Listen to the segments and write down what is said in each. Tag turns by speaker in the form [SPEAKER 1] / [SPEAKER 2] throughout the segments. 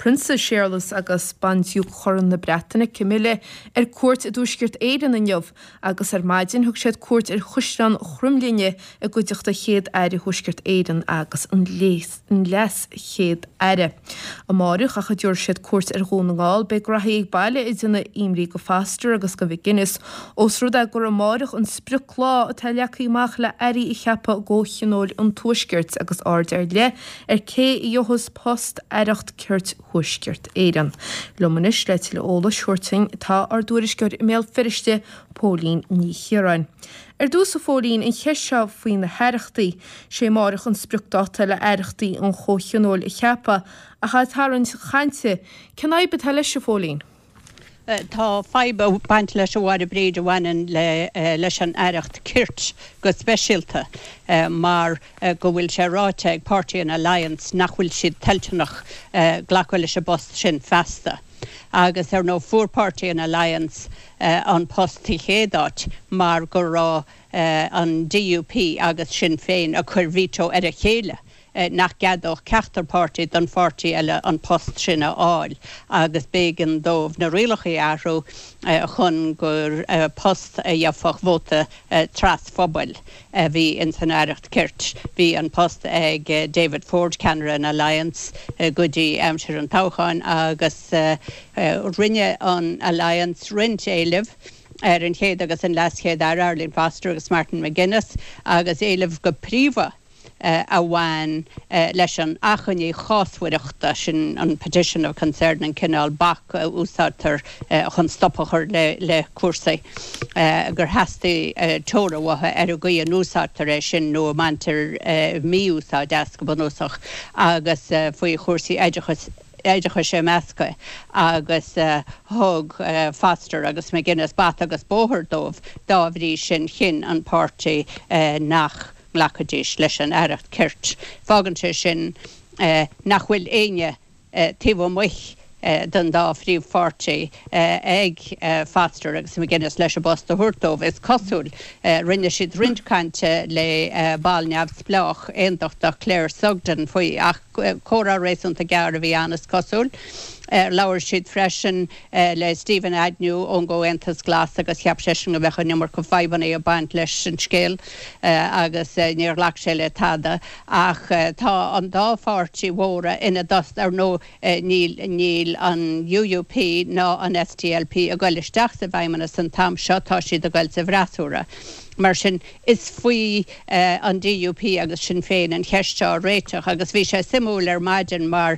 [SPEAKER 1] Princess Shearlas agus bandiú choran na Bretainna Camille cuairt dúsgirt éireann in jobh agus maidin thug siad cuairt chusran chrumlíne goideachta chéad aire thuisgirt éireann agus an leas chéad aire. Amárach a dúir siad cuairt gúnaáil be grathaí ag baile i duna imrí go fastar agus go bhí Guinness os rud a gur amárach an spriclá a taileachaí mach le airí I cheappa ggóchinóil an tuaisgirt agus ard le cé I dheochas post aireacht cuirt thuisgirt éireann. Lomanis le til óla seirting tá ar dúrisgur I méall firiste Pólín ní Chiaráin. Dús a fólín in cheisio faoin na heireachtaí sé marach an spricdáta le aireachtaí an chóchinóil I cheappa a chatarn chainte cenaid be leis se fólín.
[SPEAKER 2] Tá faibe baint leis bhhar bríd bhhainean leis an aireacht cirt go speisialta mar go bhfuil sé ráite ag Party and Alliance nach bhfuil siad tilteanach ghlacfuil leis a bost sin festa. Agus nó fuór Party and Alliance an postí chéadáit mar go rá an DUP agus Sinn Féin a chuir vító ar a chéile. Nach gadach ceachtar party don forty eile an post sinna áil agus bégan dómh na rialachaí airú chun gur post a dheafach vóta tras phobal bhí in san aireacht cirt. Bhí an post ag David Ford Cameron Alliance gudí amsir an táchain agus rinne an Alliance rint éileh an chéad agus an laschéad Arlene Foster agus Martin McGuinness agus éileh go príomha a bhain leis an achanní cháshhuiireachta sin an petition of concern an cinál Bach úsátar chun stoppachar le cuasaí gur heasta tóra watha ar a gaí an úsátar sin nó mantar mí úsá deas go banúsach agus faoi chósaí éidecha sé measca agus thug Foster agus McGuinness Bat agus Bóthar dómh dábhrí sin chin an party nach Lacadís leis an aireacht cirt. Fágan sé sin nach bhfuil aine tíomh muich don dá phríomh forty ag Foster agus McGuinness leis a bost a thuirtómh is cosúil rinne siad rintcainte le báilneamh splách aondacht Claire Sugden faoi ach córa rééisúnta gearr a bhí anas cosúil. Lawer siad freisin le Stephen Agnew ón go entas glas agus cheap sesin go bhecha nimar go faiban é a baint leis an scéal agus níor lach sé le tada ach tá an dá forty mhóra ina dust ar nó níl an UUP ná an STLP a gháil isteach sa bhaimena san tam seo tá siad a gháil sa bhreathúra. Mar sin is faoi an DUP agus Sinn Féin an cheistá réiteach agus bhí sé simúil ar maidin mar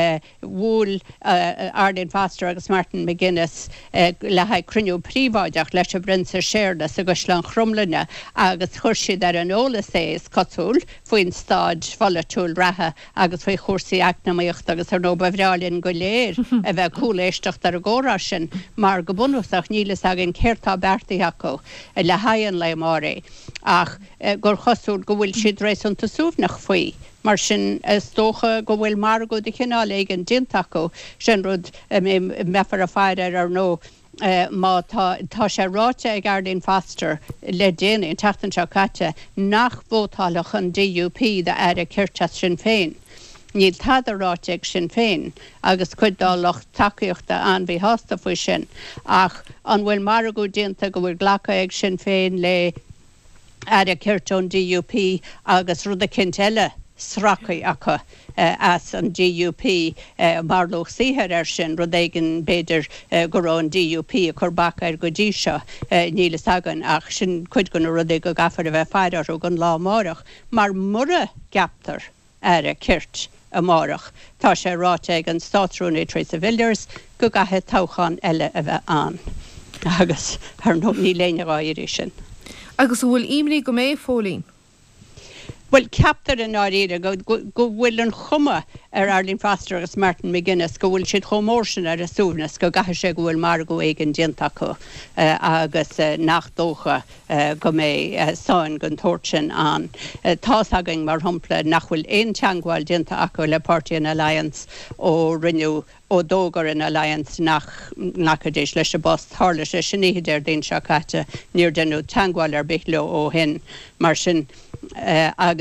[SPEAKER 2] bhúil Arlene Foster agus Martin McGuinness le haid cruniú príomháideach leis a brinsa séirdas agus le chrumlanne agus chuir siad ar an ólas is cosúil faoin stáid folatúil ratha agus faoi chósaí eacnamaíocht agus ar nó bhreálinn go léir a bheith cúléisteach ar a ggórá sin mar go bunúsach nílas agin céirtá bertaí acu le haighan le Mare ach gur chosúil go bhfuil siad rééisúnta súbnach faoi. Mar sin stócha go bhfuil mar go de cinál ag an dintaú sin rud mefar a fáir ar nó má tá sé ráite ag Arlene Foster le déine in tatan seo caite nach bótálaach an DUP de aire cirtas Sinn Féin. Níl tad a ráite ag Sinn Féin agus cuidálacht takeíochta an bhí hásta faoi sin ach an bhfuil mar go dinta go bhfuil ghlacha ag Sinn Féin le aire cirtón DUP agus rud a cint eile sracaí acha as an DUP marlóch síthar ar sin rud éigean beidir go rá an DUP a churbach ar go dtí seo nílas agan ach sin cuid gon rud é go gafar a bheith faidir ó gon lámárach mar mura gaptar aire cirt amárach. Tá sé ráite ag an státrúna Tracy Villiers go gathe táchan eile a bheith an. Agus ar nó ní léine ráirí sin.
[SPEAKER 1] Agus bhfuil imrí go mé fólín.
[SPEAKER 2] Well, captar an áíre go bhfuil an chuma ar Arlene Foster agus Martin McGuinness go bhfuil siad chomór sin ar a súnas go gathe sé go bhfuil mar go éigen dintaú agus nachdócha go mé sáin gon tóirtin an. Tá agan mar thumpla nach bhfuil éon teangháil dinta acu le Party and Alliance ó rinneú ó dógar in Alliance nachadéis leis a bost tharla sé sinnéidir daon seo caite níor denú teangháil ar bith leo ó hin mar sin agus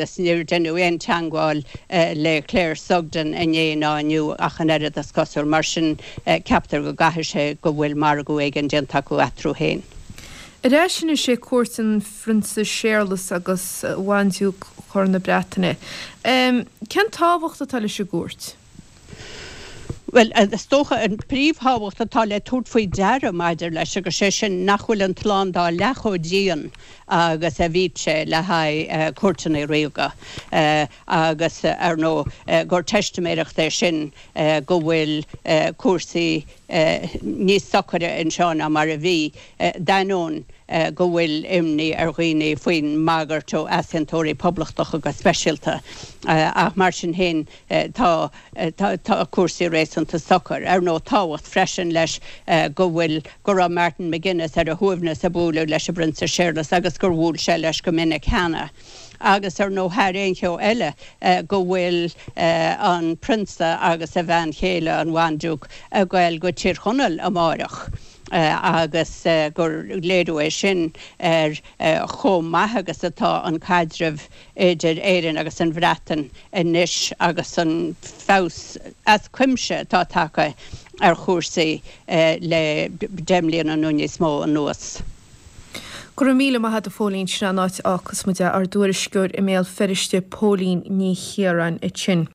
[SPEAKER 2] agus níor denú éon teangáil le Claire Sugden in éániu a chanad a scosúr mar sin ceaptar go gaiithir sé go bhfuil mar go éigen déanta go atrú héin.
[SPEAKER 1] Réisina sé cuairtan Francis Shearlas agus bhainú chur na Breataine. Cean tábhacht atá lei sé gúirt?
[SPEAKER 2] Well, stocha an príomhthhacht atá le túirt faoi deara maidir leis agus sé sin nachhfuil an tlán dá lecho díon agus a bhí sé le haid cuairteanna réoga agus ar nó gur testméireacht é sin go bhfuil cuasaí níos socaire in seánna mar a bhí dainón go bhfuil imní ar ghaoine faoin mágartó asantóirí poblachtacha go speisialta ach mar sin hen tá cuasaí rééisanta socar ar nó táhacht freisin leis go bhfuil go raibh Martin McGuinness ar a thuamhna sa búla leis a Brinsa Shearlas agus gur bhúil sé leis go minic cheana. Agus ar nó thar éoncheo eile go bhfuil an prinsa agus a bhean chéile an bhaindiúg a ghail go tír chonal amárach. Agus gur léadú é sin ar chommaith agus atá an caidrih idir éireann agus an bhreatan inis agus an fás as cuimse tá take ar chósaí le Demlíon an Núñez Mó an nuas.
[SPEAKER 1] Gur míle mai had a fólín sin an áit agus mu ar dúirisgur i méall feriste pólín ní chéaran i sin.